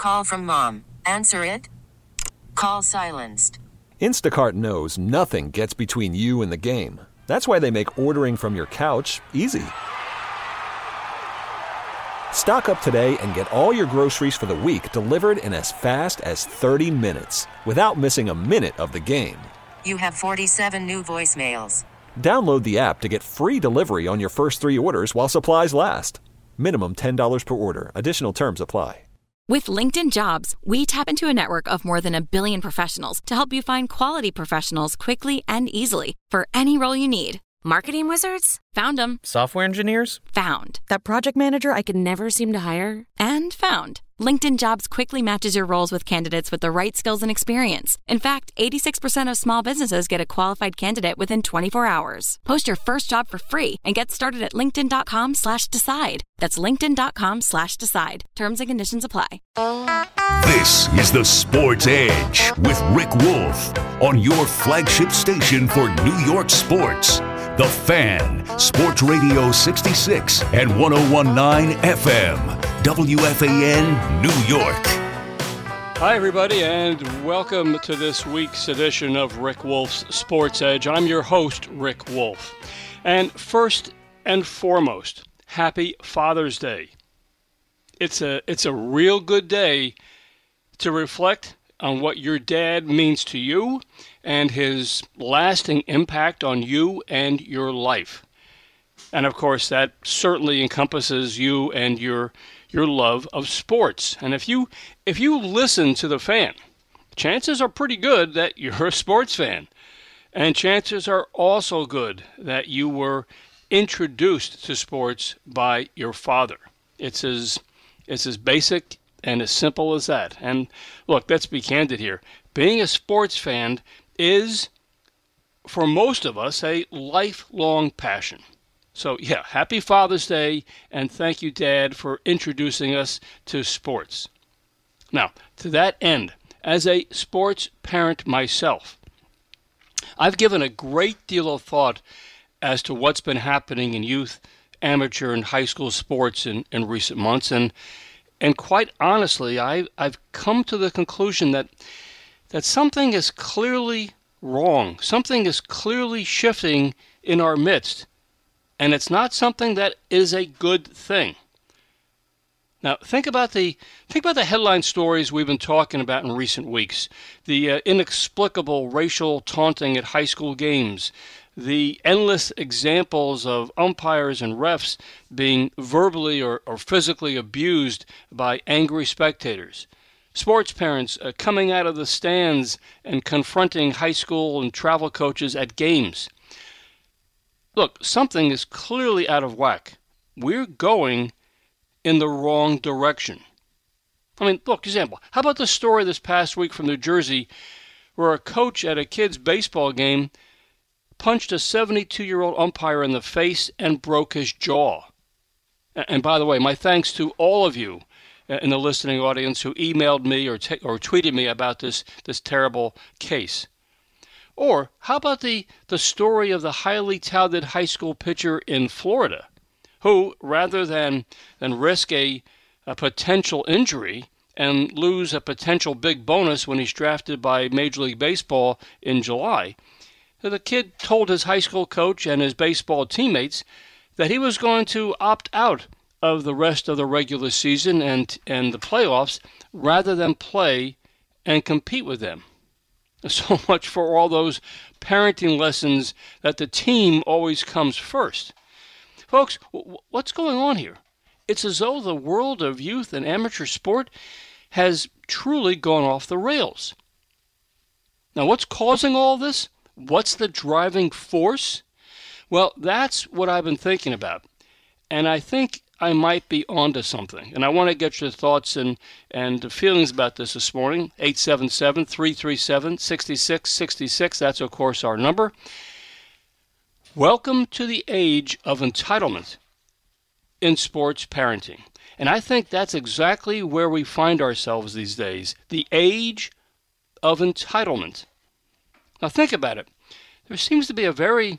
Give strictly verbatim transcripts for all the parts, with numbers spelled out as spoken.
call from mom. Answer it. Call silenced. Instacart knows nothing gets between you and the game. That's why they make ordering from your couch easy. Stock up today and get all your groceries for the week delivered in as fast as thirty minutes without missing a minute of the game. You have forty-seven new voicemails. Download the app to get free delivery on your first three orders while supplies last. Minimum ten dollars per order. Additional terms apply. With LinkedIn Jobs, we tap into a network of more than a billion professionals to help you find quality professionals quickly and easily for any role you need. Marketing wizards? Found them. Software engineers? Found. That project manager I could never seem to hire? And found. LinkedIn Jobs quickly matches your roles with candidates with the right skills and experience. In fact, eighty-six percent of small businesses get a qualified candidate within twenty-four hours. Post your first job for free and get started at linkedin.com slash decide. That's linkedin.com slash decide. Terms and conditions apply. This is the Sports Edge with Rick Wolf on your flagship station for New York sports. The Fan, Sports Radio sixty-six and ten nineteen F M, W F A N, New York. Hi, everybody, and welcome to this week's edition of Rick Wolf's Sports Edge. I'm your host, Rick Wolf. And first and foremost, happy Father's Day. It's a, it's a real good day to reflect on what your dad means to you and his lasting impact on you and your life. And of course, that certainly encompasses you and your your love of sports. And if you if you listen to the Fan, chances are pretty good that you're a sports fan. And chances are also good that you were introduced to sports by your father. It's as it's as basic and as simple as that. And look, let's be candid here. Being a sports fan is, for most of us, a lifelong passion. So, yeah, happy Father's Day, and thank you, Dad, for introducing us to sports. Now, to that end, as a sports parent myself, I've given a great deal of thought as to what's been happening in youth, amateur, and high school sports in, in recent months, and And quite honestly, I, I've come to the conclusion that that something is clearly wrong. Something is clearly shifting in our midst. And it's not something that is a good thing. Now, think about the think about the headline stories we've been talking about in recent weeks. The uh, inexplicable racial taunting at high school games. The endless examples of umpires and refs being verbally or, or physically abused by angry spectators. Sports parents uh, coming out of the stands and confronting high school and travel coaches at games. Look, something is clearly out of whack. We're going in the wrong direction. I mean, look, example. How about the story this past week from New Jersey where a coach at a kid's baseball game punched a seventy-two-year-old umpire in the face and broke his jaw. And by the way, my thanks to all of you in the listening audience who emailed me or te- or tweeted me about this, this terrible case. Or how about the, the story of the highly touted high school pitcher in Florida who, rather than, than risk a, a potential injury and lose a potential big bonus when he's drafted by Major League Baseball in July, the kid told his high school coach and his baseball teammates that he was going to opt out of the rest of the regular season and, and the playoffs rather than play and compete with them. So much for all those parenting lessons that the team always comes first. Folks, w- what's going on here? It's as though the world of youth and amateur sport has truly gone off the rails. Now, what's causing all this? What's the driving force? Well, that's what I've been thinking about. And I think I might be onto something. And I want to get your thoughts and, and feelings about this this morning. eight seven seven, three three seven, six six six six. That's, of course, our number. Welcome to the age of entitlement in sports parenting. And I think that's exactly where we find ourselves these days. The age of entitlement. Now think about it. There seems to be a very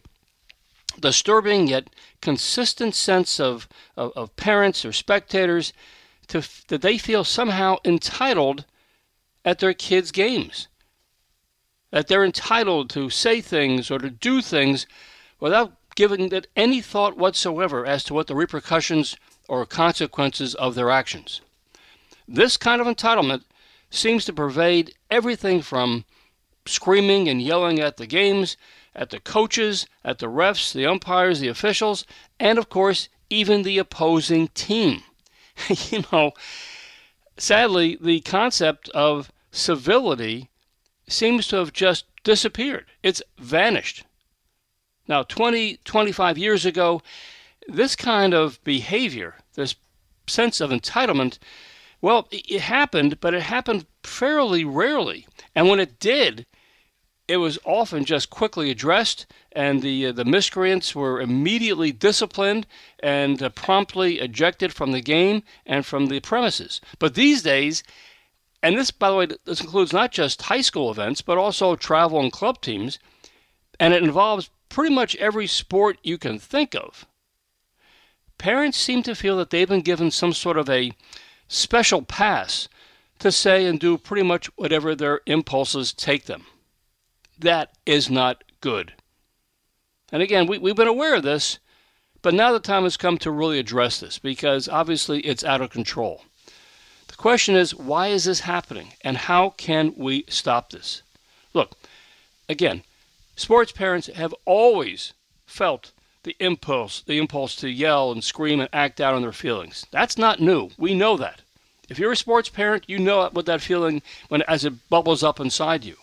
disturbing yet consistent sense of, of, of parents or spectators to that they feel somehow entitled at their kids' games, that they're entitled to say things or to do things without giving it any thought whatsoever as to what the repercussions or consequences of their actions. This kind of entitlement seems to pervade everything from screaming and yelling at the games, at the coaches, at the refs, the umpires, the officials, and of course, even the opposing team. You know, sadly, the concept of civility seems to have just disappeared. It's vanished. Now, twenty, twenty-five years ago, this kind of behavior, this sense of entitlement, well, it happened, but it happened fairly rarely. And when it did, it was often just quickly addressed, and the uh, the miscreants were immediately disciplined and uh, promptly ejected from the game and from the premises. But these days, and this, by the way, this includes not just high school events, but also travel and club teams, and it involves pretty much every sport you can think of. Parents seem to feel that they've been given some sort of a special pass to say and do pretty much whatever their impulses take them. That is not good. And again, we, we've been aware of this, but now the time has come to really address this because obviously it's out of control. The question is, why is this happening and how can we stop this? Look, again, sports parents have always felt the impulse, the impulse to yell and scream and act out on their feelings. That's not new. We know that. If you're a sports parent, you know what that feeling when as it bubbles up inside you.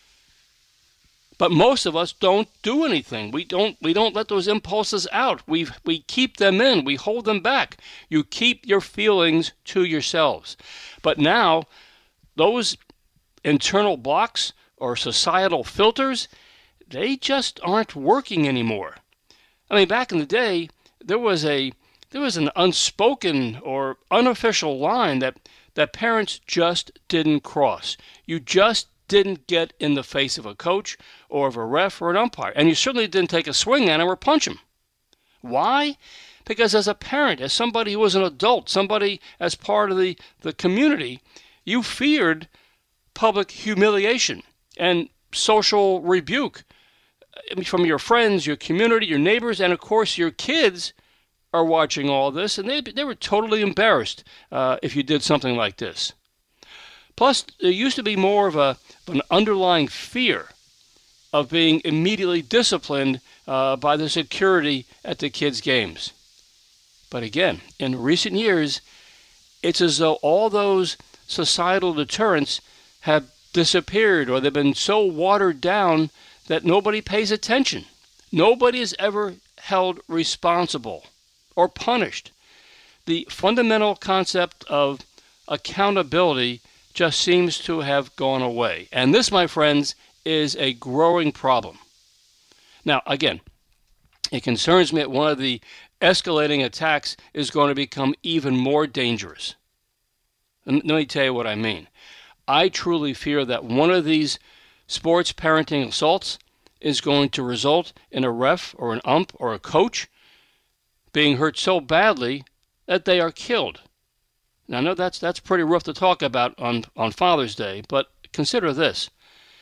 But most of us don't do anything. We don't we don't let those impulses out. We we keep them in. We hold them back. You keep your feelings to yourselves. But now those internal blocks or societal filters, they just aren't working anymore. I mean, back in the day, there was a there was an unspoken or unofficial line that, that parents just didn't cross. You just didn't get in the face of a coach or of a ref or an umpire. And you certainly didn't take a swing at him or punch him. Why? Because as a parent, as somebody who was an adult, somebody as part of the, the community, you feared public humiliation and social rebuke. I mean, from your friends, your community, your neighbors, and of course your kids are watching all this, and they they were totally embarrassed uh, if you did something like this. Plus, there used to be more of a of an underlying fear of being immediately disciplined uh, by the security at the kids' games. But again, in recent years, it's as though all those societal deterrents have disappeared, or they've been so watered down that nobody pays attention. Nobody is ever held responsible or punished. The fundamental concept of accountability just seems to have gone away. And this, my friends, is a growing problem. Now, again, it concerns me that one of the escalating attacks is going to become even more dangerous. And let me tell you what I mean. I truly fear that one of these sports parenting assaults is going to result in a ref or an ump or a coach being hurt so badly that they are killed. Now, I know that's that's pretty rough to talk about on, on Father's Day, but consider this.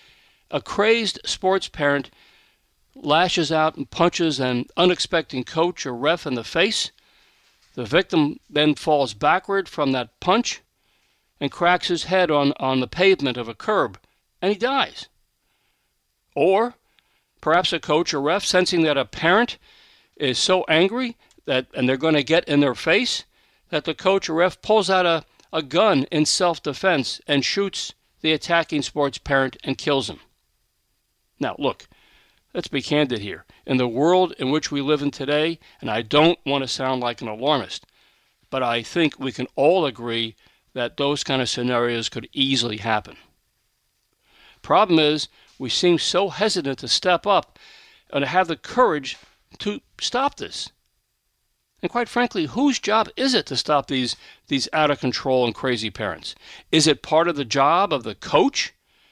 A crazed sports parent lashes out and punches an unexpecting coach or ref in the face. The victim then falls backward from that punch and cracks his head on, on the pavement of a curb, and he dies. Or perhaps a coach or ref, sensing that a parent is so angry that and they're going to get in their face, that the coach or ref pulls out a, a gun in self-defense and shoots the attacking sports parent and kills him. Now, look, let's be candid here. In the world in which we live in today, and I don't want to sound like an alarmist, but I think we can all agree that those kind of scenarios could easily happen. Problem is, we seem so hesitant to step up and to have the courage to stop this. And quite frankly, whose job is it to stop these, these out-of-control and crazy parents? Is it part of the job of the coach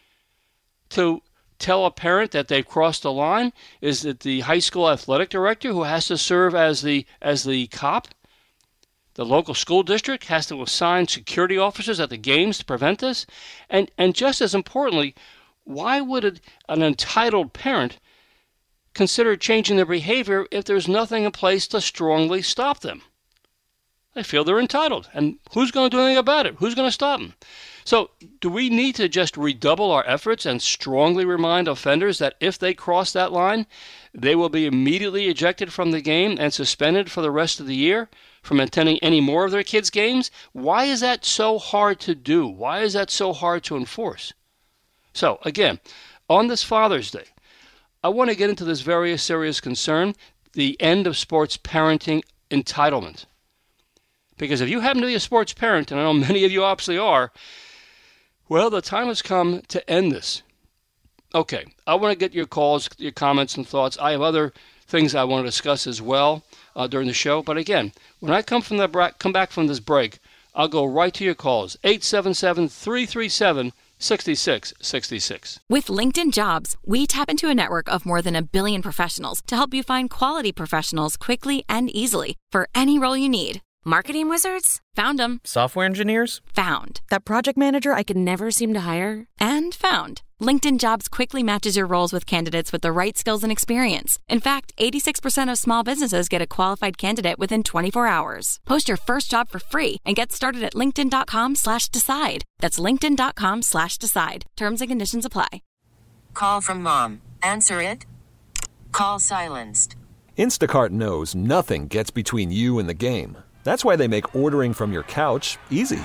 to tell a parent that they've crossed the line? Is it the high school athletic director who has to serve as the as the cop? The local school district has to assign security officers at the games to prevent this. And, and just as importantly, why would it, an entitled parent consider changing their behavior if there's nothing in place to strongly stop them? They feel they're entitled. And who's going to do anything about it? Who's going to stop them? So do we need to just redouble our efforts and strongly remind offenders that if they cross that line, they will be immediately ejected from the game and suspended for the rest of the year from attending any more of their kids' games? Why is that so hard to do? Why is that so hard to enforce? So, again, on this Father's Day, I want to get into this very serious concern, the end of sports parenting entitlement. Because if you happen to be a sports parent, and I know many of you obviously are, well, the time has come to end this. Okay, I want to get your calls, your comments, and thoughts. I have other things I want to discuss as well uh, during the show. But again, when I come from the bra- come back from this break, I'll go right to your calls. eight seven seven, three three seven, six six six six. With LinkedIn Jobs, we tap into a network of more than a billion professionals to help you find quality professionals quickly and easily for any role you need. Marketing wizards? Found them. Software engineers? Found. That project manager I could never seem to hire? And found. LinkedIn Jobs quickly matches your roles with candidates with the right skills and experience. In fact, eighty-six percent of small businesses get a qualified candidate within twenty-four hours. Post your first job for free and get started at linkedin.com slash decide. That's linkedin.com slash decide. Terms and conditions apply. Call from mom. Answer it. Call silenced. Instacart knows nothing gets between you and the game. That's why they make ordering from your couch easy.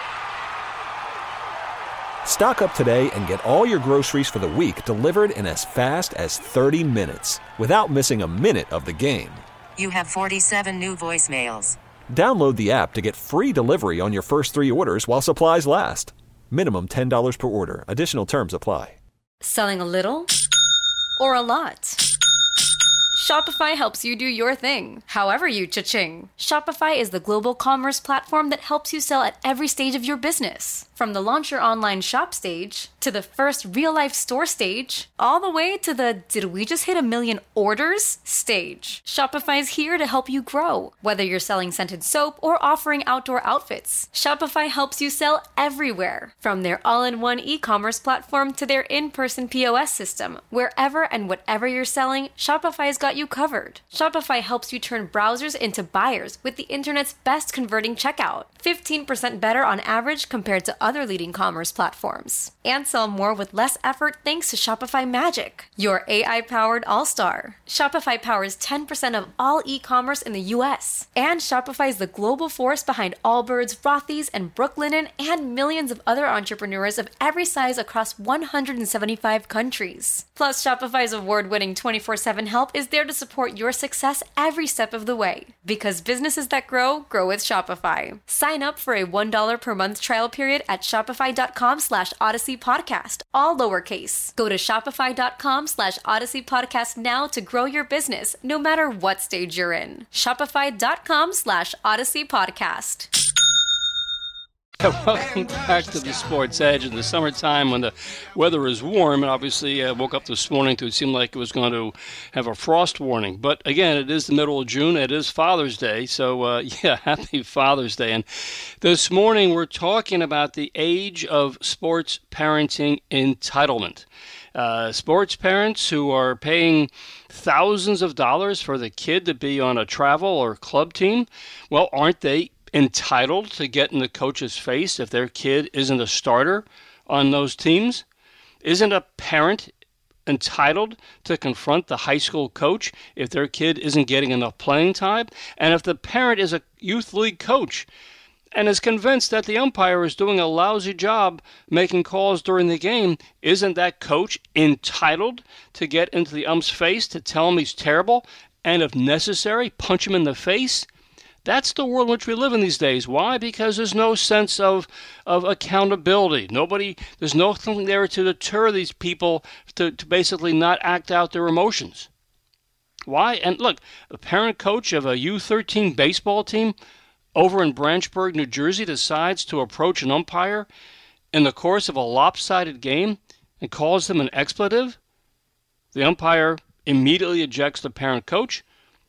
Stock up today and get all your groceries for the week delivered in as fast as thirty minutes without missing a minute of the game. You have forty-seven new voicemails. Download the app to get free delivery on your first three orders while supplies last. Minimum ten dollars per order. Additional terms apply. Selling a little or a lot? Shopify helps you do your thing, however you cha-ching. Shopify is the global commerce platform that helps you sell at every stage of your business. From the launch your online shop stage, to the first real-life store stage, all the way to the did we just hit a million orders stage. Shopify's here to help you grow. Whether you're selling scented soap or offering outdoor outfits, Shopify helps you sell everywhere. From their all-in-one e-commerce platform to their in-person P O S system, wherever and whatever you're selling, Shopify's got you covered. Shopify helps you turn browsers into buyers with the internet's best converting checkout. fifteen percent better on average compared to other leading commerce platforms. And sell more with less effort thanks to Shopify Magic, your A I-powered all-star. Shopify powers ten percent of all e-commerce in the U S. And Shopify is the global force behind Allbirds, Rothy's, and Brooklinen, and millions of other entrepreneurs of every size across one hundred seventy-five countries. Plus, Shopify's award-winning twenty-four seven help is there to support your success every step of the way. Because businesses that grow, grow with Shopify. Sign up for a one dollar per month trial period at shopify.com slash Odyssey Podcast, all lowercase. Go to shopify.com slash Odyssey Podcast now to grow your business, no matter what stage you're in. Shopify.com slash Odyssey Podcast. Welcome back to the Sports Edge in the summertime when the weather is warm. And obviously, I woke up this morning to it seemed like it was going to have a frost warning. But again, it is the middle of June. It is Father's Day. So, uh, yeah, happy Father's Day. And this morning, we're talking about the age of sports parenting entitlement. Uh, sports parents who are paying thousands of dollars for the kid to be on a travel or club team, well, aren't they entitled to get in the coach's face if their kid isn't a starter on those teams? Isn't a parent entitled to confront the high school coach if their kid isn't getting enough playing time? And if the parent is a youth league coach and is convinced that the umpire is doing a lousy job making calls during the game, isn't that coach entitled to get into the ump's face to tell him he's terrible and, if necessary, punch him in the face? That's the world in which we live in these days. Why? Because there's no sense of of accountability. Nobody, there's nothing there to deter these people to, to basically not act out their emotions. Why? And look, a parent coach of a U thirteen baseball team over in Branchburg, New Jersey, decides to approach an umpire in the course of a lopsided game and calls him an expletive. The umpire immediately ejects the parent coach.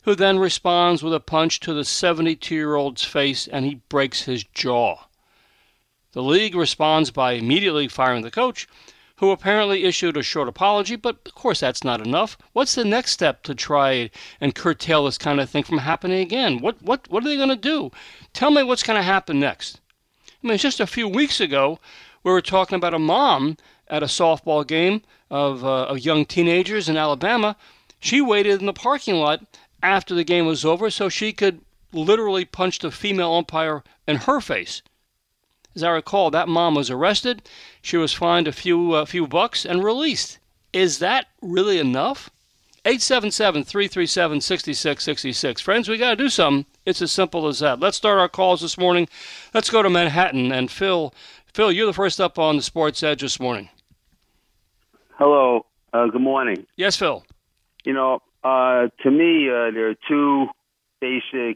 who then responds with a punch to the seventy-two-year-old's face, and he breaks his jaw. The league responds by immediately firing the coach, who apparently issued a short apology, but of course that's not enough. What's the next step to try and curtail this kind of thing from happening again? What what what are they going to do? Tell me what's going to happen next. I mean, just a few weeks ago, we were talking about a mom at a softball game of, uh, of young teenagers in Alabama. She waited in the parking lot after the game was over so she could literally punch the female umpire in her face. As I recall, that mom was arrested. She was fined a few uh, few bucks and released. Is that really enough? eight seven seven, three three seven, six six six six. Friends, we got to do something. It's as simple as that. Let's start our calls this morning. Let's go to Manhattan. And Phil, Phil, you're the first up on the Sports Edge this morning. Hello. Uh, good morning. Yes, Phil. You know, uh, to me, uh, there are two basic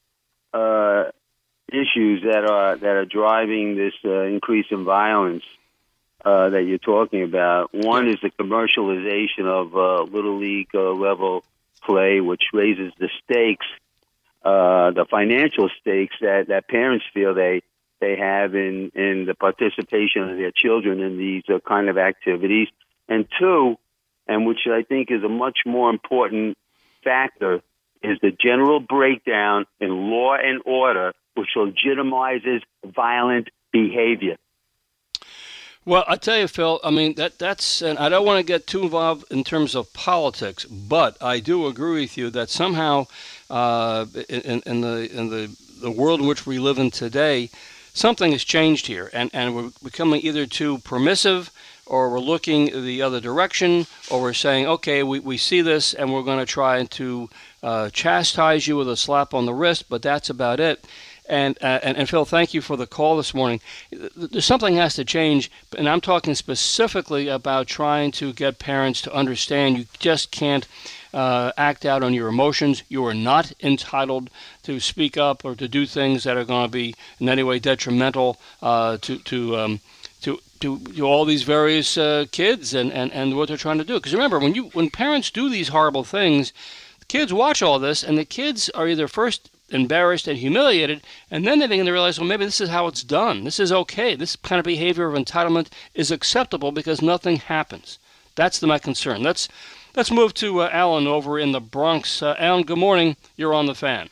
uh, issues that are that are driving this uh, increase in violence uh, that you're talking about. One is the commercialization of uh, Little League uh, level play, which raises the stakes, uh, the financial stakes that, that parents feel they they have in, in the participation of their children in these uh, kind of activities. And two, and which I think is a much more important factor, is the general breakdown in law and order, which legitimizes violent behavior. Well, I tell you, Phil, I mean, that that's, and I don't want to get too involved in terms of politics, but I do agree with you that somehow uh, in, in the in the, the world in which we live in today, something has changed here, and, and we're becoming either too permissive, or we're looking the other direction, or we're saying, okay, we, we see this, and we're going to try to uh, chastise you with a slap on the wrist, but that's about it. And, uh, and and Phil, thank you for the call this morning. There's something has to change, and I'm talking specifically about trying to get parents to understand you just can't uh, act out on your emotions. You are not entitled to speak up or to do things that are going to be in any way detrimental uh, to to um, to to, to all these various uh, kids and, and, and what they're trying to do. Because remember, when you when parents do these horrible things, the kids watch all this, and the kids are either first embarrassed and humiliated, and then they begin to realize, well, maybe this is how it's done. This is okay. This kind of behavior of entitlement is acceptable because nothing happens. That's the, my concern. Let's let's move to uh, Alan over in the Bronx. Uh, Alan, good morning. You're on the Fan.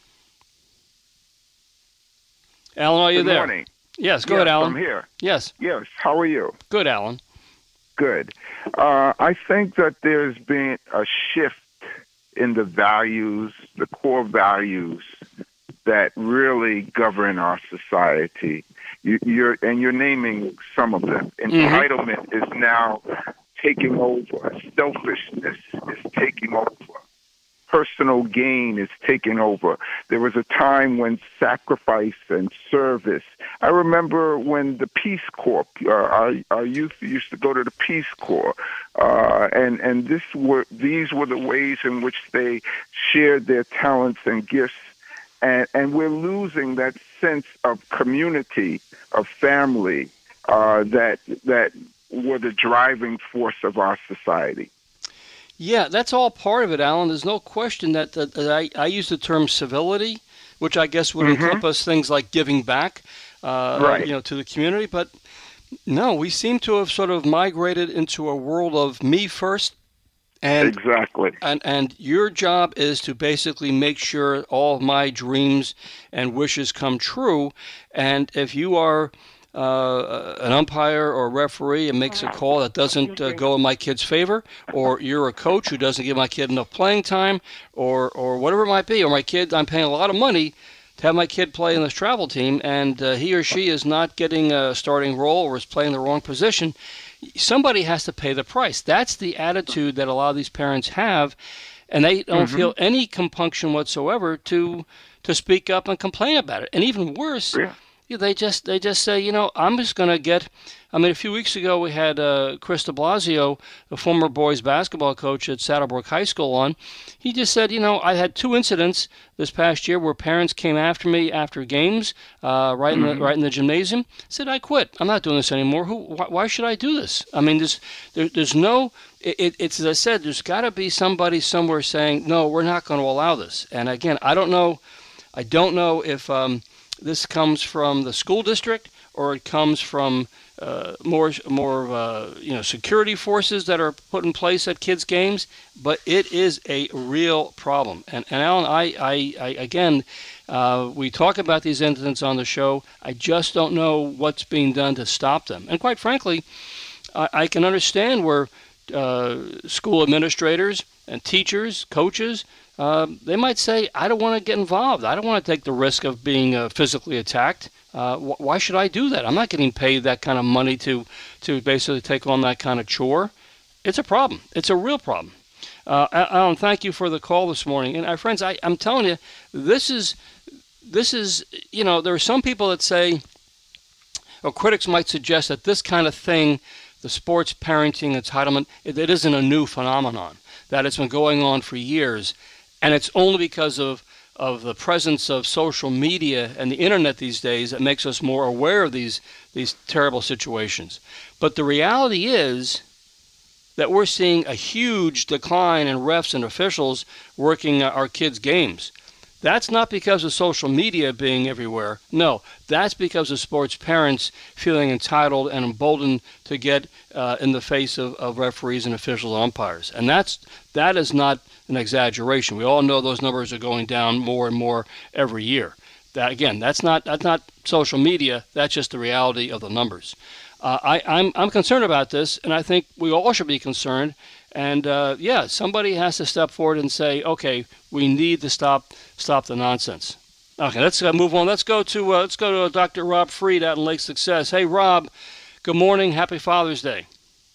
Alan, are you good there? Good morning. Yes, go yes, ahead, Alan. I'm here. Yes. Yes. How are you? Good, Alan. Good. Uh, I think that there's been a shift in the values, the core values that really govern our society. You, you're and you're naming some of them. Entitlement mm-hmm. is now taking over. Selfishness is taking over. Personal gain is taking over. There was a time when sacrifice and service. I remember when the Peace Corps, uh, our, our youth used to go to the Peace Corps, uh, and and this were these were the ways in which they shared their talents and gifts, and and we're losing that sense of community, of family, uh, that that were the driving force of our society. Yeah, that's all part of it, Alan. There's no question that, that, that I, I use the term civility, which I guess would mm-hmm. encompass things like giving back, uh, right. you know, to the community. But no, we seem to have sort of migrated into a world of me first. And, exactly. And and your job is to basically make sure all of my dreams and wishes come true. And if you are Uh, an umpire or a referee and makes a call that doesn't uh, go in my kid's favor, or you're a coach who doesn't give my kid enough playing time, or or whatever it might be, or my kid, I'm paying a lot of money to have my kid play in this travel team, and uh, he or she is not getting a starting role or is playing the wrong position, somebody has to pay the price. That's the attitude that a lot of these parents have, and they don't mm-hmm. feel any compunction whatsoever to to speak up and complain about it. And even worse, yeah. they just they just say, you know, I'm just going to get. I mean, a few weeks ago we had uh, Chris de Blasio, the former boys basketball coach at Saddlebrook High School, on. He just said, you know, I had two incidents this past year where parents came after me after games, uh, right mm-hmm. in the right in the gymnasium. Said, I quit. I'm not doing this anymore. Who? Why, why should I do this? I mean, there's there, there's no. It, it's as I said. There's got to be somebody somewhere saying, no, we're not going to allow this. And again, I don't know. I don't know if um, this comes from the school district or it comes from uh, more more uh, you know security forces that are put in place at kids' games, but it is a real problem. And, and Alan, I, I, I again, uh, we talk about these incidents on the show. I just don't know what's being done to stop them. And quite frankly, I, I can understand where uh, school administrators and teachers, coaches, uh, they might say, I don't want to get involved. I don't want to take the risk of being uh, physically attacked. Uh, wh- why should I do that? I'm not getting paid that kind of money to, to basically take on that kind of chore. It's a problem. It's a real problem. Uh, Alan, thank you for the call this morning. And our friends, I, I'm telling you, this is, this is, you know, there are some people that say, or critics might suggest that this kind of thing, the sports parenting entitlement, it, it isn't a new phenomenon, that it's been going on for years. And it's only because of, of the presence of social media and the internet these days that makes us more aware of these, these terrible situations. But the reality is that we're seeing a huge decline in refs and officials working our kids' games. That's not because of social media being everywhere. No, that's because of sports parents feeling entitled and emboldened to get uh, in the face of, of referees and officials and umpires. And that's that is not an exaggeration. We all know those numbers are going down more and more every year. That again, that's not that's not social media. That's just the reality of the numbers. Uh, I, I'm I'm concerned about this, and I think we all should be concerned. And uh, yeah, somebody has to step forward and say, okay, we need to stop stop the nonsense. Okay, let's uh, move on. Let's go to uh, let's go to Doctor Rob Freed out in Lake Success. Hey, Rob, good morning. Happy Father's Day.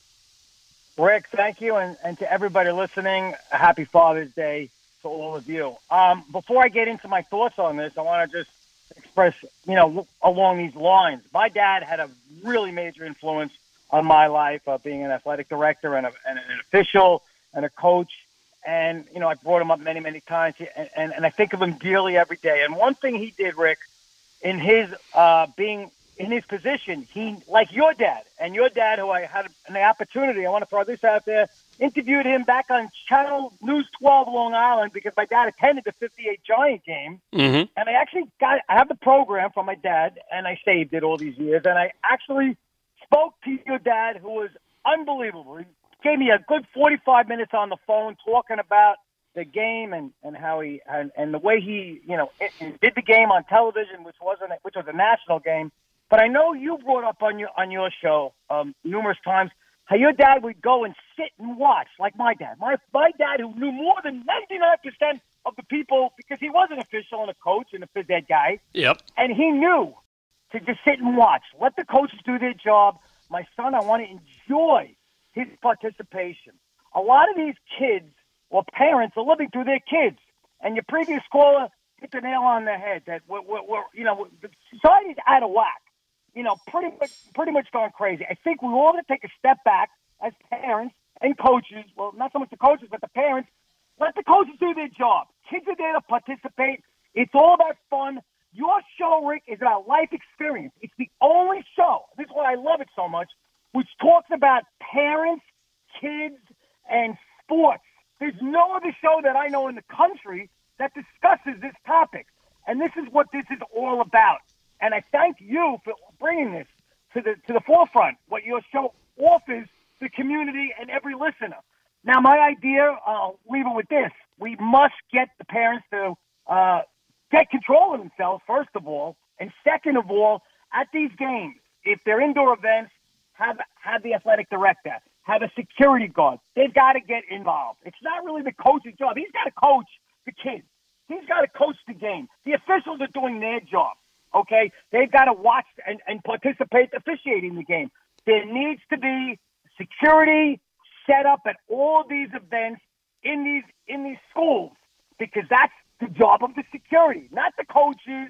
Rick, thank you, and, and to everybody listening, happy Father's Day to all of you. Um, before I get into my thoughts on this, I want to just express, you know, along these lines. My dad had a really major influence on my life, uh, being an athletic director and, a, and an official and a coach. And, you know, I brought him up many, many times, and, and, and I think of him dearly every day. And one thing he did, Rick, in his uh, being in his position, he, like your dad, and your dad, who I had an opportunity, I want to throw this out there, interviewed him back on Channel News twelve Long Island because my dad attended the fifty-eight Giant game. Mm-hmm. And I actually got, I have the program from my dad, and I saved it all these years. And I actually spoke to your dad, who was unbelievable. He gave me a good forty-five minutes on the phone talking about the game and, and how he and, and the way he, you know, it, it did the game on television, which wasn't which was a national game. But I know you brought up on your on your show um, numerous times how your dad would go and sit and watch, like my dad. My my dad, who knew more than ninety-nine percent of the people because he was an official and a coach and a phys ed guy. Yep. And he knew to just sit and watch. Let the coaches do their job. My son, I want to enjoy his participation. A lot of these kids or parents are living through their kids. And your previous caller hit the nail on the head that we're, we're, we're you know, the society's out of whack. You know, pretty much, pretty much gone crazy. I think we all have to take a step back as parents and coaches. Well, not so much the coaches, but the parents. Let the coaches do their job. Kids are there to participate. It's all about fun. Your show, Rick, is about life experience. It's the only show, this is why I love it so much, which talks about parents, kids, and sports. There's no other show that I know in the country that discusses this topic. And this is what this is all about. And I thank you for bringing this to the to the forefront, what your show offers the community and every listener. Now, my idea, I'll leave it with this. We must get the parents to uh, get control of themselves, first of all. And second of all, at these games, if they're indoor events, have, have the athletic director, have a security guard. They've got to get involved. It's not really the coach's job. He's got to coach the kids. He's got to coach the game. The officials are doing their job. Okay, they've got to watch and, and participate officiating the game. There needs to be security set up at all these events in these in these schools because that's the job of the security, not the coaches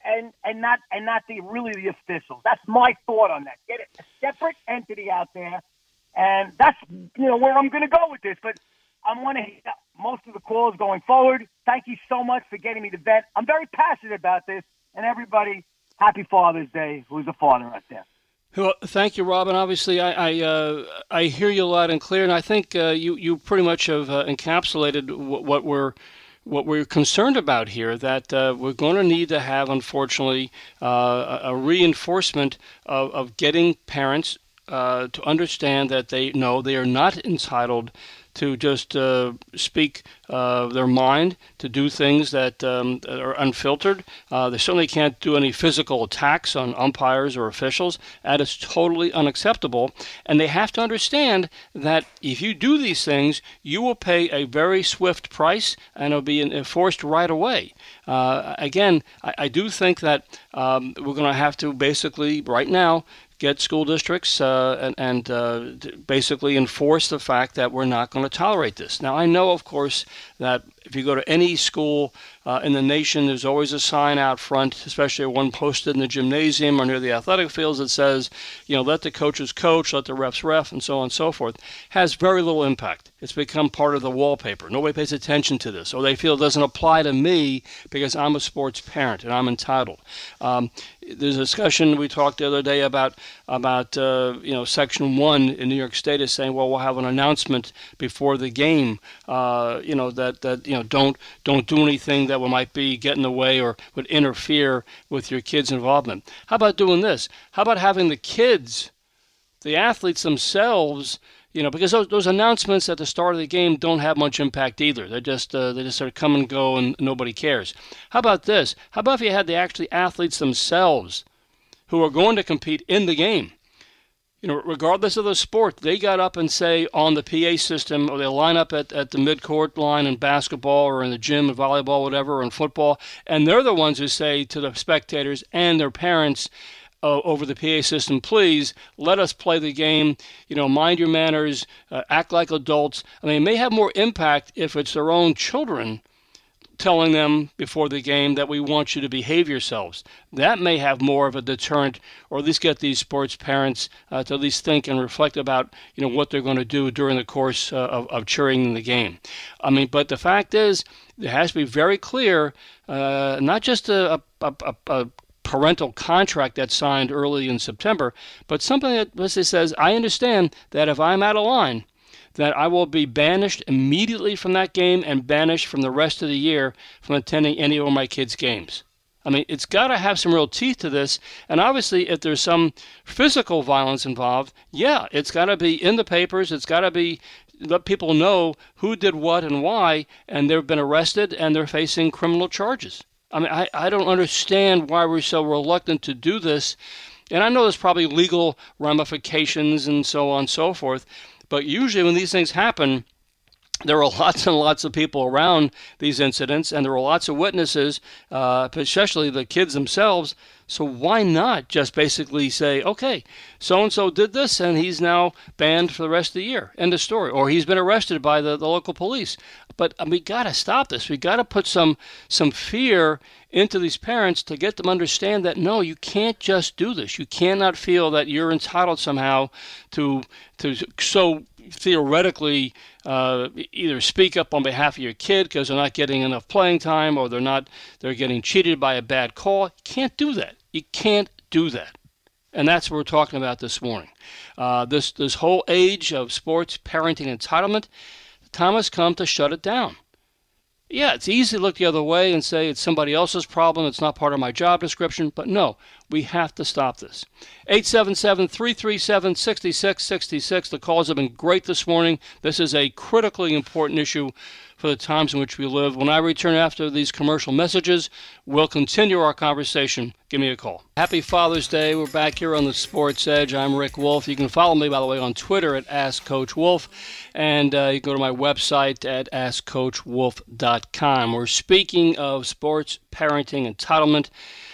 and and not and not the really the officials. That's my thought on that. Get a separate entity out there, and that's you know where I'm going to go with this. But I want to hit most of the calls going forward. Thank you so much for getting me to vent. I'm very passionate about this, and everybody, happy Father's Day. Who's a father out there? Well, thank you, Robin. Obviously, I I, uh, I hear you loud and clear, and I think uh, you you pretty much have uh, encapsulated what, what we're what we're concerned about here. That uh, we're going to need to have, unfortunately, uh, a reinforcement of, of getting parents uh, to understand that they know they are not entitled to just uh, speak uh, their mind, to do things that, um, that are unfiltered. Uh, they certainly can't do any physical attacks on umpires or officials. That is totally unacceptable. And they have to understand that if you do these things, you will pay a very swift price, and it'll be enforced right away. Uh, again, I, I do think that um, we're going to have to basically, right now, get school districts uh, and, and uh, basically enforce the fact that we're not going to tolerate this. Now, I know, of course, that if you go to any school uh, in the nation, there's always a sign out front, especially one posted in the gymnasium or near the athletic fields that says, you know, let the coaches coach, let the refs ref, and so on and so forth. Has very little impact. It's become part of the wallpaper. Nobody pays attention to this, or they feel it doesn't apply to me because I'm a sports parent and I'm entitled. Um, there's a discussion we talked the other day about about uh, you know Section One in New York State is saying, well, we'll have an announcement before the game, uh, you know that that you know don't don't do anything that might be get in the way or would interfere with your kids' involvement. How about doing this? How about having the kids, the athletes themselves, you know, because those, those announcements at the start of the game don't have much impact either. They're just uh, they just sort of come and go and nobody cares. How about this? How about if you had the actually athletes themselves who are going to compete in the game? You know, regardless of the sport, they got up and say on the P A system, or they line up at, at the midcourt line in basketball or in the gym in volleyball, whatever, or in football, and they're the ones who say to the spectators and their parents, Uh, over the P A system, please let us play the game, you know, mind your manners, uh, act like adults. I mean, it may have more impact if it's their own children telling them before the game that we want you to behave yourselves. That may have more of a deterrent, or at least get these sports parents uh, to at least think and reflect about, you know, what they're going to do during the course uh, of, of cheering in the game. I mean, but the fact is, it has to be very clear, uh, not just a, a, a, a parental contract that's signed early in September, but something that basically says, I understand that if I'm out of line, that I will be banished immediately from that game and banished from the rest of the year from attending any of my kids' games. I mean, it's got to have some real teeth to this. And obviously, if there's some physical violence involved, yeah, it's got to be in the papers. It's got to be let people know who did what and why, and they've been arrested and they're facing criminal charges. I mean, I, I don't understand why we're so reluctant to do this. And I know there's probably legal ramifications and so on and so forth. But usually when these things happen, there are lots and lots of people around these incidents, and there are lots of witnesses, uh, especially the kids themselves. So why not just basically say, okay, so-and-so did this, and he's now banned for the rest of the year. End of story. Or he's been arrested by the, the local police. But I mean, we got to stop this. We got to put some some fear into these parents to get them to understand that, no, you can't just do this. You cannot feel that you're entitled somehow to to so theoretically uh, either speak up on behalf of your kid because they're not getting enough playing time, or they're not they're getting cheated by a bad call. You can't do that. You can't do that. And that's what we're talking about this morning. Uh, this this whole age of sports parenting entitlement, the time has come to shut it down. Yeah, it's easy to look the other way and say it's somebody else's problem, it's not part of my job description, but no, we have to stop this. eight seven seven, three three seven, six six six six. The calls have been great this morning. This is a critically important issue for the times in which we live. When I return after these commercial messages, we'll continue our conversation. Give me a call. Happy Father's Day. We're back here on the Sports Edge. I'm Rick Wolf. You can follow me, by the way, on Twitter at Ask Coach Wolf, and uh, you can go to my website at ask coach wolf dot com. We're speaking of sports parenting entitlement.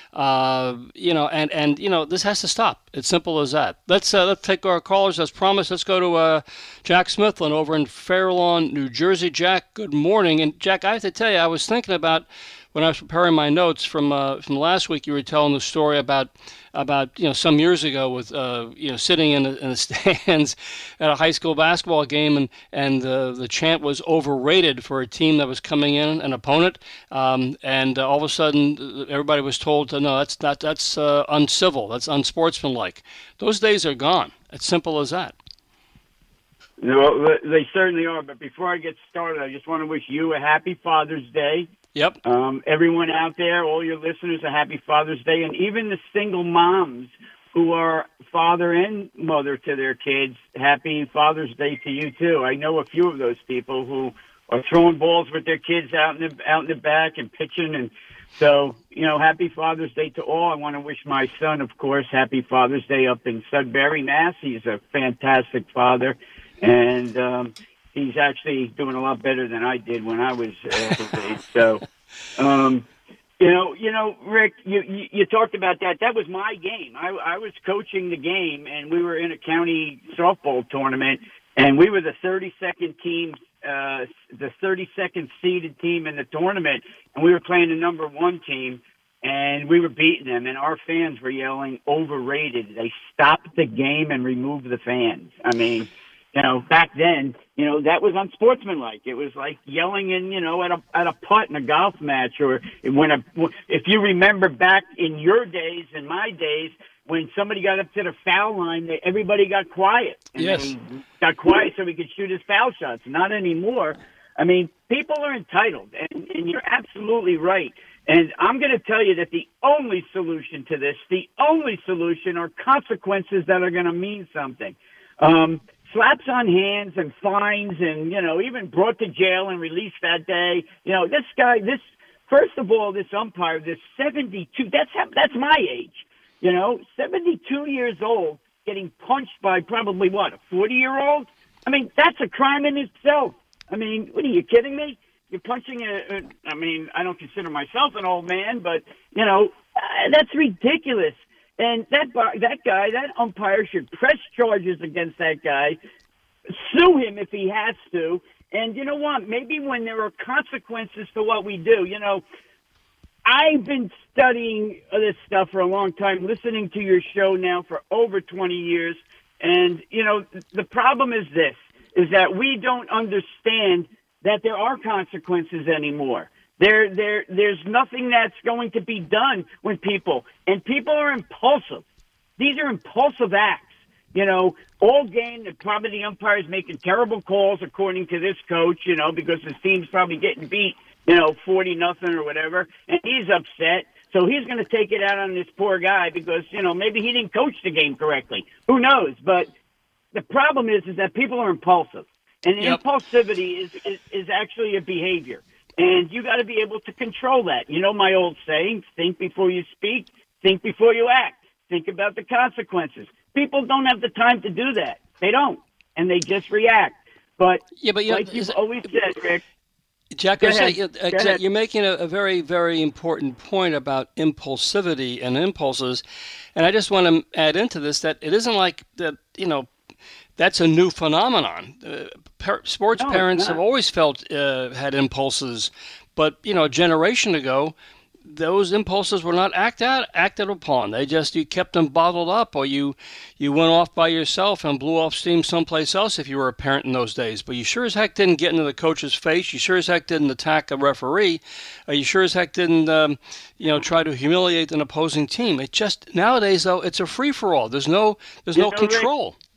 Uh, you know, and, and, you know, this has to stop. It's simple as that. Let's, uh, let's take our callers as promised. Let's go to, uh, Jack Smithlin over in Fair Lawn, New Jersey. Jack, good morning. And Jack, I have to tell you, I was thinking about when I was preparing my notes from uh, from last week, you were telling the story about about you know some years ago with uh, you know sitting in the, in the stands at a high school basketball game, and and the the chant was overrated for a team that was coming in, an opponent, um, and uh, all of a sudden everybody was told to no, that's not that's uh, uncivil, that's unsportsmanlike. Those days are gone. It's simple as that. No, they certainly are. But before I get started, I just want to wish you a happy Father's Day. Yep. Um, everyone out there, all your listeners, a happy Father's Day. And even the single moms who are father and mother to their kids, happy Father's Day to you, too. I know a few of those people who are throwing balls with their kids out in the, out in the back and pitching. And so, you know, happy Father's Day to all. I want to wish my son, of course, happy Father's Day up in Sudbury, Mass. He's a fantastic father. And um, he's actually doing a lot better than I did when I was uh, his age. So, um, you know, you know, Rick, you, you you talked about that. That was my game. I, I was coaching the game, and we were in a county softball tournament, and we were the thirty-second team, uh, the thirty-second seeded team in the tournament, and we were playing the number one team, and we were beating them, and our fans were yelling, overrated. They stopped the game and removed the fans. I mean... You know, back then, you know, that was unsportsmanlike. It was like yelling in, you know, at a at a putt in a golf match, or when a if you remember back in your days and my days when somebody got up to the foul line, they, everybody got quiet. And yes, they got quiet so we could shoot his foul shots. Not anymore. I mean, people are entitled, and, and you're absolutely right. And I'm going to tell you that the only solution to this, the only solution, are consequences that are going to mean something. Um, Slaps on hands and fines and, you know, even brought to jail and released that day. You know, this guy, this, first of all, this umpire, this seventy-two, that's that's my age, you know, seventy-two years old, getting punched by probably, what, a forty-year-old? I mean, that's a crime in itself. I mean, what are you kidding me? You're punching a, a I mean, I don't consider myself an old man, but, you know, uh, that's ridiculous. And that that guy, that umpire, should press charges against that guy, sue him if he has to. And you know what? Maybe when there are consequences to what we do, you know, I've been studying this stuff for a long time, listening to your show now for over twenty years. And, you know, the problem is this, is that we don't understand that there are consequences anymore. There, there, there's nothing that's going to be done when people, and people are impulsive. These are impulsive acts. You know, all game, the probably the umpire's making terrible calls, according to this coach, you know, because his team's probably getting beat, you know, forty nothing or whatever, and he's upset. So he's going to take it out on this poor guy because, you know, maybe he didn't coach the game correctly. Who knows? But the problem is, is that people are impulsive. And yep. impulsivity is, is, is actually a behavior. And you got to be able to control that. You know my old saying, think before you speak, think before you act. Think about the consequences. People don't have the time to do that. They don't. And they just react. But, yeah, but like you've always said, Rick. Jack, you're, saying, uh, you're making a, a very, very important point about impulsivity and impulses. And I just want to add into this that it isn't like that, you know, that's a new phenomenon. Uh, par- sports no, parents have always felt uh, had impulses, but you know, a generation ago, those impulses were not act out, acted upon. They just you kept them bottled up, or you you went off by yourself and blew off steam someplace else if you were a parent in those days. But you sure as heck didn't get into the coach's face. You sure as heck didn't attack a referee. Uh, you sure as heck didn't um, you know try to humiliate an opposing team. It just nowadays though it's a free for all. There's no there's you no know, control. Rick,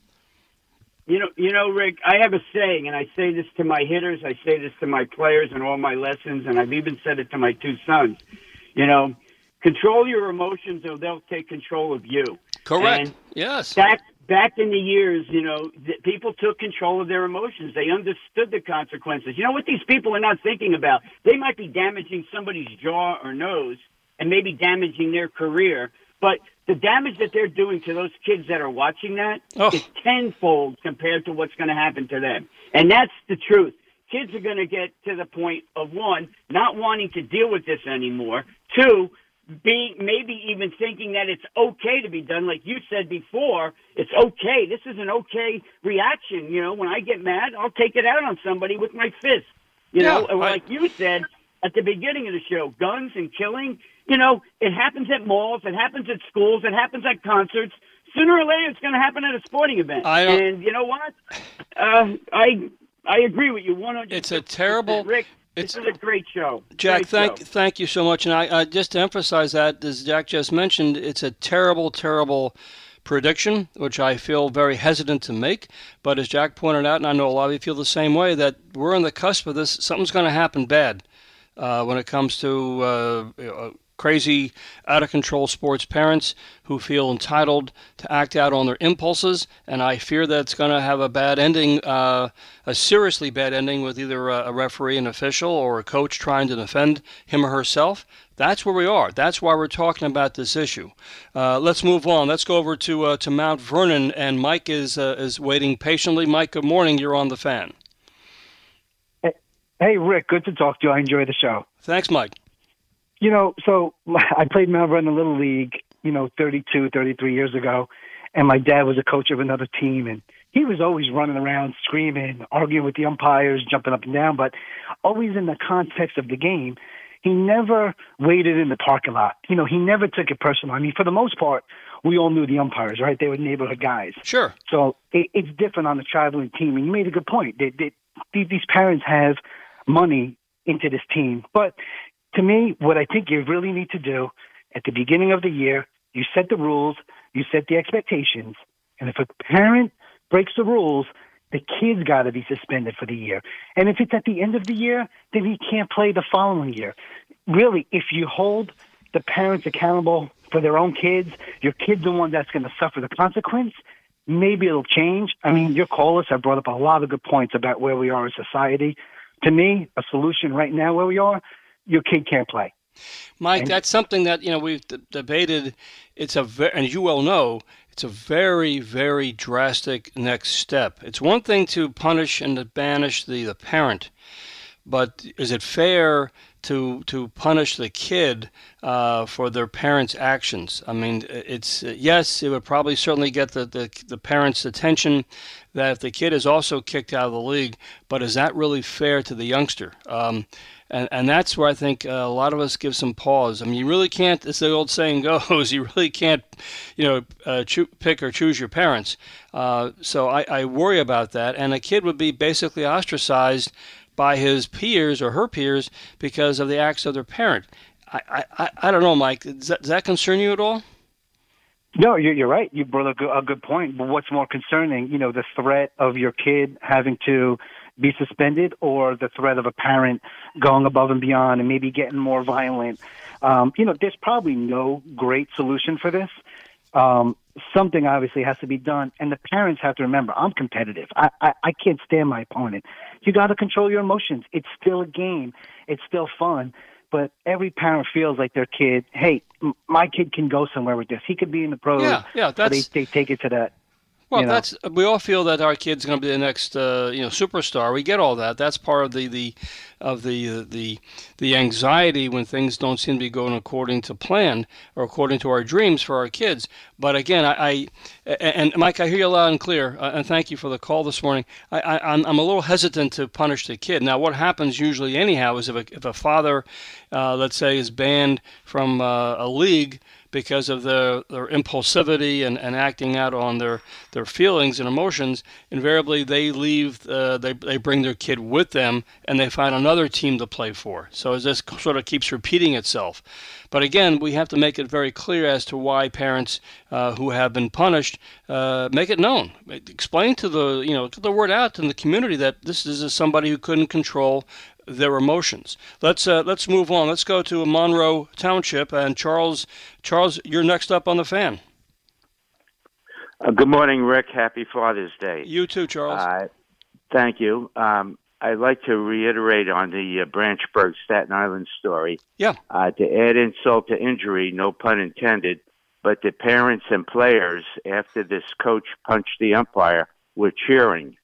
You know, you know, Rick, I have a saying, and I say this to my hitters, I say this to my players in all my lessons, and I've even said it to my two sons. You know, control your emotions or they'll take control of you. Correct. And yes. Back, back in the years, you know, th- people took control of their emotions. They understood the consequences. You know what these people are not thinking about? They might be damaging somebody's jaw or nose and maybe damaging their career, but the damage that they're doing to those kids that are watching that oh. is tenfold compared to what's going to happen to them. And that's the truth. Kids are going to get to the point of, one, not wanting to deal with this anymore. Two, being maybe even thinking that it's okay to be done. Like you said before, it's okay. This is an okay reaction. You know, when I get mad, I'll take it out on somebody with my fist. You yeah, know, or I... like you said, at the beginning of the show, guns and killing, you know, it happens at malls, it happens at schools, it happens at concerts. Sooner or later, it's going to happen at a sporting event. I don't, and you know what? Uh, I I agree with you one hundred percent. It's a terrible... Rick, it's, this is a great show. Jack, great thank show. thank you so much. And I, I just to emphasize that, as Jack just mentioned, it's a terrible, terrible prediction, which I feel very hesitant to make. But as Jack pointed out, and I know a lot of you feel the same way, that we're on the cusp of this. Something's going to happen bad uh, when it comes to uh, uh, crazy, out-of-control sports parents who feel entitled to act out on their impulses. And I fear that it's going to have a bad ending, uh, a seriously bad ending with either a, a referee, an official, or a coach trying to defend him or herself. That's where we are. That's why we're talking about this issue. Uh, let's move on. Let's go over to uh, to Mount Vernon, and Mike is uh, is waiting patiently. Mike, good morning. You're on the Fan. Hey, hey, Rick. Good to talk to you. I enjoy the show. Thanks, Mike. You know, so I played Mount Vernon Little League, you know, thirty-two, thirty-three years ago, and my dad was a coach of another team, and he was always running around, screaming, arguing with the umpires, jumping up and down, but always in the context of the game. He never waited in the parking lot. You know, he never took it personal. I mean, for the most part, we all knew the umpires, right? They were neighborhood guys. Sure. So it, it's different on the traveling team. And you made a good point. They, they, these parents have money into this team. But to me, what I think you really need to do at the beginning of the year, you set the rules, you set the expectations. And if a parent breaks the rules, the kid's got to be suspended for the year. And if it's at the end of the year, then he can't play the following year. Really, if you hold the parents accountable for their own kids, your kid's the one that's going to suffer the consequence, maybe it'll change. I mean, your callers have brought up a lot of good points about where we are in society. To me, a solution right now where we are, your kid can't play. Mike, and, that's something that, you know, we've d- debated. It's a ve- and as you well know, it's a very, very drastic next step. It's one thing to punish and to banish the, the parent, but is it fair to to punish the kid uh, for their parents' actions? I mean, it's yes, it would probably certainly get the, the, the parents' attention that if the kid is also kicked out of the league, but is that really fair to the youngster? Um, And and that's where I think uh, a lot of us give some pause. I mean, you really can't, as the old saying goes, you really can't, you know, uh, choo- pick or choose your parents. Uh, so I, I worry about that. And a kid would be basically ostracized by his peers or her peers because of the acts of their parent. I, I, I don't know, Mike. Does that, does that concern you at all? No, you're, you're right. You brought a good, a good point. But what's more concerning, you know, the threat of your kid having to be suspended or the threat of a parent going above and beyond and maybe getting more violent. Um, you know, there's probably no great solution for this. Um, something obviously has to be done. And the parents have to remember, I'm competitive. I, I, I can't stand my opponent. You got to control your emotions. It's still a game. It's still fun. But every parent feels like their kid, hey, m- my kid can go somewhere with this. He could be in the pros. Yeah, yeah, that's... They, they take it to that. Well, you know. that's we all feel that our kid's going to be the next, uh, you know, superstar. We get all that. That's part of the the of the uh, the the anxiety when things don't seem to be going according to plan or according to our dreams for our kids. But again, I, I and Mike, I hear you loud and clear, uh, and thank you for the call this morning. I, I, I'm I'm a little hesitant to punish the kid. Now, what happens usually anyhow is if a if a father, uh, let's say, is banned from uh, a league because of their, their impulsivity and, and acting out on their, their feelings and emotions, invariably they leave, uh, they they bring their kid with them, and they find another team to play for. So this sort of keeps repeating itself. But again, we have to make it very clear as to why parents uh, who have been punished uh, make it known. Explain to the, you know, get the word out in the community that this is somebody who couldn't control their emotions. Let's uh, let's move on. Let's go to Monroe Township, and Charles. Charles, you're next up on the Fan. Uh, good morning, Rick. Happy Father's Day. You too, Charles. Uh, thank you. Um, I'd like to reiterate on the uh, Branchburg Staten Island story. Yeah. Uh, to add insult to injury, no pun intended, but the parents and players, after this coach punched the umpire, were cheering.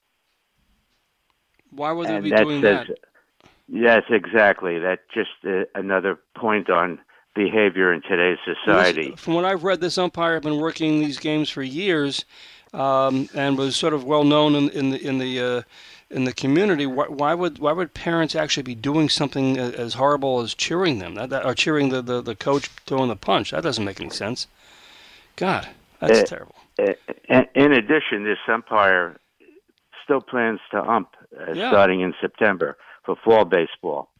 Why would they and be that doing says, that? Yes, exactly. That's just uh, another point on behavior in today's society. From what I've read, this umpire had been working these games for years, um, and was sort of well known in, in the in the uh, in the community, why, why would why would parents actually be doing something as horrible as cheering them, that, that, or cheering the, the, the coach throwing the punch? That doesn't make any sense. God, that's uh, terrible. Uh, in addition, this umpire still plans to ump uh, yeah. starting in September for fall baseball.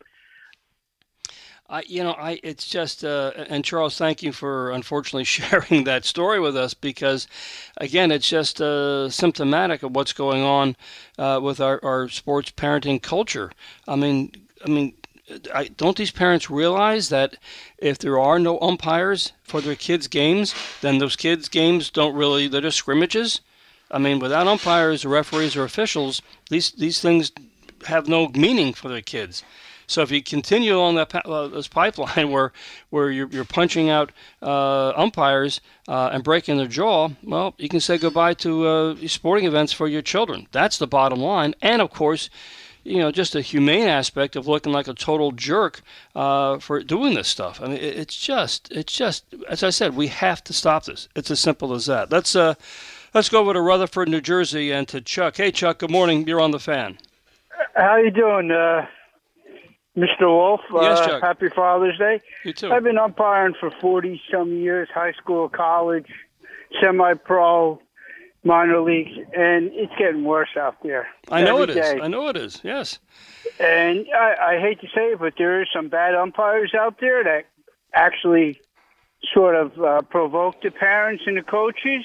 I, you know, I it's just, uh, and Charles, thank you for unfortunately sharing that story with us, because, again, it's just uh, symptomatic of what's going on uh, with our, our sports parenting culture. I mean, I mean, I, don't these parents realize that if there are no umpires for their kids' games, then those kids' games don't really, they're just scrimmages? I mean, without umpires or referees or officials, these these things have no meaning for their kids. So if you continue along that uh, this pipeline where where you're, you're punching out uh, umpires uh, and breaking their jaw, well, you can say goodbye to uh, sporting events for your children. That's the bottom line. And, of course, you know, just a humane aspect of looking like a total jerk uh, for doing this stuff. I mean, it, it's just, it's just, as I said, we have to stop this. It's as simple as that. Let's uh, let's go over to Rutherford, New Jersey, and to Chuck. Hey, Chuck. Good morning. You're on the Fan. How you doing, uh, Mister Wolf? Yes, uh, Chuck. Happy Father's Day. You too. I've been umpiring for forty some years, high school, college, semi-pro, minor leagues, and it's getting worse out there. I know it every is. day. I know it is. Yes. And I, I hate to say it, but there are some bad umpires out there that actually sort of uh, provoke the parents and the coaches.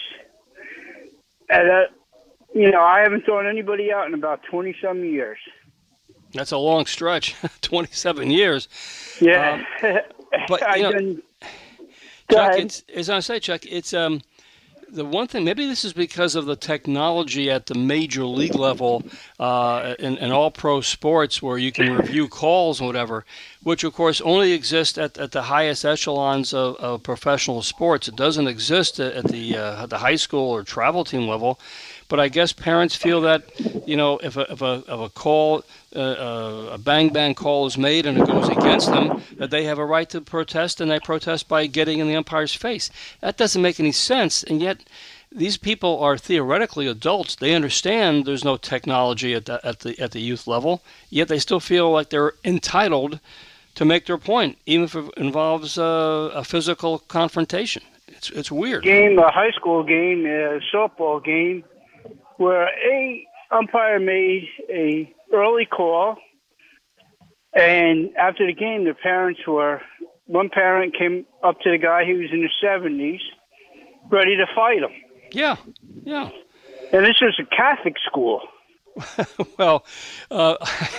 And, uh, you know, I haven't thrown anybody out in about twenty some years. That's a long stretch, twenty-seven years. Yeah. Um, but, you know, been... Chuck, it's, as I say, Chuck, it's um, the one thing, maybe this is because of the technology at the major league level uh, in, in all pro sports where you can review calls and whatever, which, of course, only exists at, at the highest echelons of, of professional sports. It doesn't exist at the, uh, at the high school or travel team level. But I guess parents feel that, you know, if a if a, if a call, uh, a bang bang call is made and it goes against them, that they have a right to protest, and they protest by getting in the umpire's face. That doesn't make any sense, and yet these people are theoretically adults. They understand there's no technology at the, at the at the youth level, yet they still feel like they're entitled to make their point, even if it involves uh, a physical confrontation. It's it's weird. Game, a high school game, a softball game, where a umpire made a early call, and after the game, the parents were, one parent came up to the guy, he was in his seventies, ready to fight him. Yeah, yeah. And this was a Catholic school. Well, uh,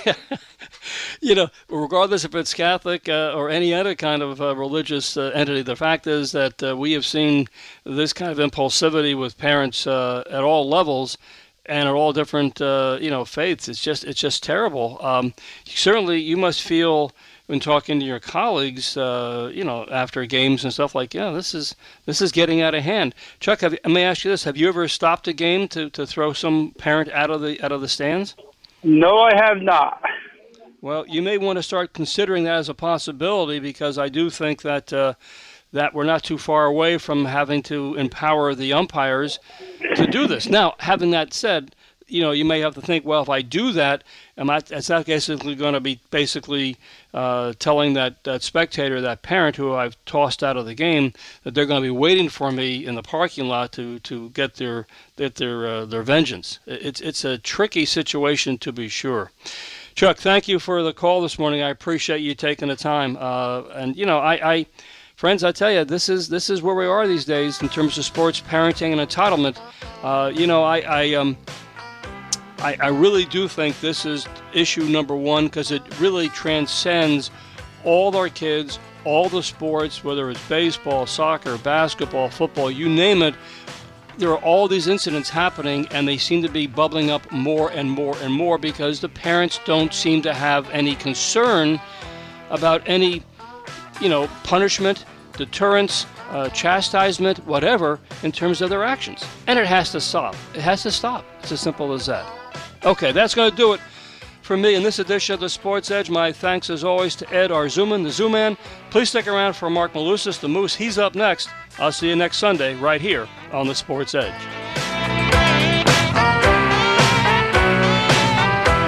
you know, regardless if it's Catholic uh, or any other kind of uh, religious uh, entity, the fact is that uh, we have seen this kind of impulsivity with parents uh, at all levels and at all different, uh, you know, faiths. It's just, it's just terrible. Um, certainly, you must feel when talking to your colleagues, uh, you know, after games and stuff like, yeah, this is this is getting out of hand. Chuck, have you, let me ask you this: have you ever stopped a game to, to throw some parent out of the out of the stands? No, I have not. Well, you may want to start considering that as a possibility, because I do think that uh, that we're not too far away from having to empower the umpires to do this. Now, having that said, you know, you may have to think, well, if I do that, am I, it's not basically going to be basically uh, telling that, that spectator, that parent who I've tossed out of the game, that they're going to be waiting for me in the parking lot to, to get their get their uh, their vengeance. It's it's a tricky situation, to be sure. Chuck, thank you for the call this morning. I appreciate you taking the time. Uh, and you know, I, I friends, I tell you, this is this is where we are these days in terms of sports parenting and entitlement. Uh, you know, I. I um, I, I really do think this is issue number one, because it really transcends all our kids, all the sports, whether it's baseball, soccer, basketball, football, you name it. There are all these incidents happening, and they seem to be bubbling up more and more and more because the parents don't seem to have any concern about any, you know, punishment, deterrence, uh, chastisement, whatever, in terms of their actions. And it has to stop. It has to stop. It's as simple as that. Okay, that's going to do it for me in this edition of the Sports Edge. My thanks, as always, to Ed Arzuman, the Zoo Man. Please stick around for Mark Malusis, the Moose. He's up next. I'll see you next Sunday right here on the Sports Edge.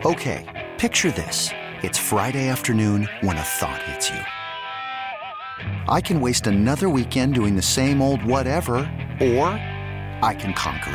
Okay, picture this. It's Friday afternoon when a thought hits you. I can waste another weekend doing the same old whatever, or I can conquer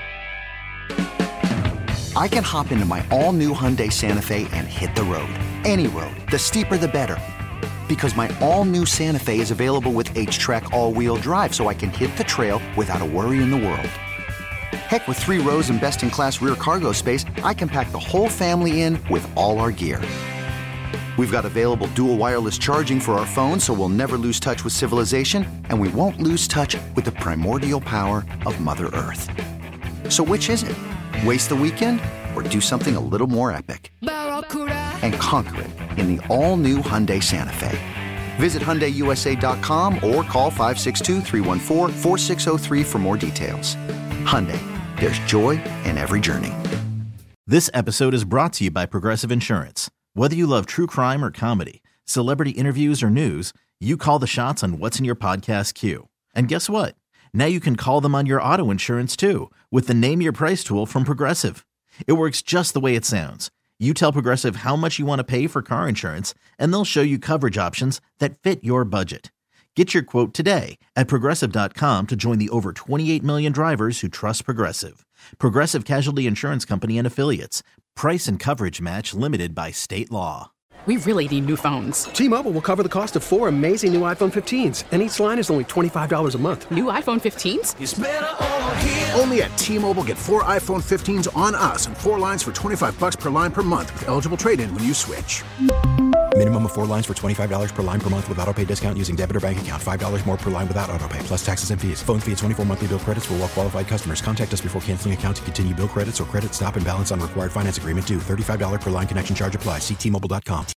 it. I can hop into my all-new Hyundai Santa Fe and hit the road. Any road. The steeper, the better. Because my all-new Santa Fe is available with H-Track all-wheel drive, so I can hit the trail without a worry in the world. Heck, with three rows and best-in-class rear cargo space, I can pack the whole family in with all our gear. We've got available dual wireless charging for our phones, so we'll never lose touch with civilization, and we won't lose touch with the primordial power of Mother Earth. So which is it? Waste the weekend or do something a little more epic? And conquer it in the all-new Hyundai Santa Fe. Visit Hyundai U S A dot com or call five six two, three one four, four six zero three for more details. Hyundai, there's joy in every journey. This episode is brought to you by Progressive Insurance. Whether you love true crime or comedy, celebrity interviews or news, you call the shots on what's in your podcast queue. And guess what? Now you can call them on your auto insurance too with the Name Your Price tool from Progressive. It works just the way it sounds. You tell Progressive how much you want to pay for car insurance, and they'll show you coverage options that fit your budget. Get your quote today at Progressive dot com to join the over twenty-eight million drivers who trust Progressive. Progressive Casualty Insurance Company and Affiliates. Price and coverage match limited by state law. We really need new phones. T-Mobile will cover the cost of four amazing new iPhone fifteens, and each line is only twenty-five dollars a month. New iPhone fifteens? It's better over here. Only at T-Mobile, get four iPhone fifteens on us and four lines for twenty-five bucks per line per month with eligible trade-in when you switch. Minimum of four lines for twenty-five dollars per line per month with autopay discount using debit or bank account. five dollars more per line without autopay, plus taxes and fees. Phone fee at twenty-four monthly bill credits for well-qualified customers. Contact us before canceling account to continue bill credits or credit stop and balance on required finance agreement due. thirty-five dollars per line connection charge applies. See T Mobile dot com.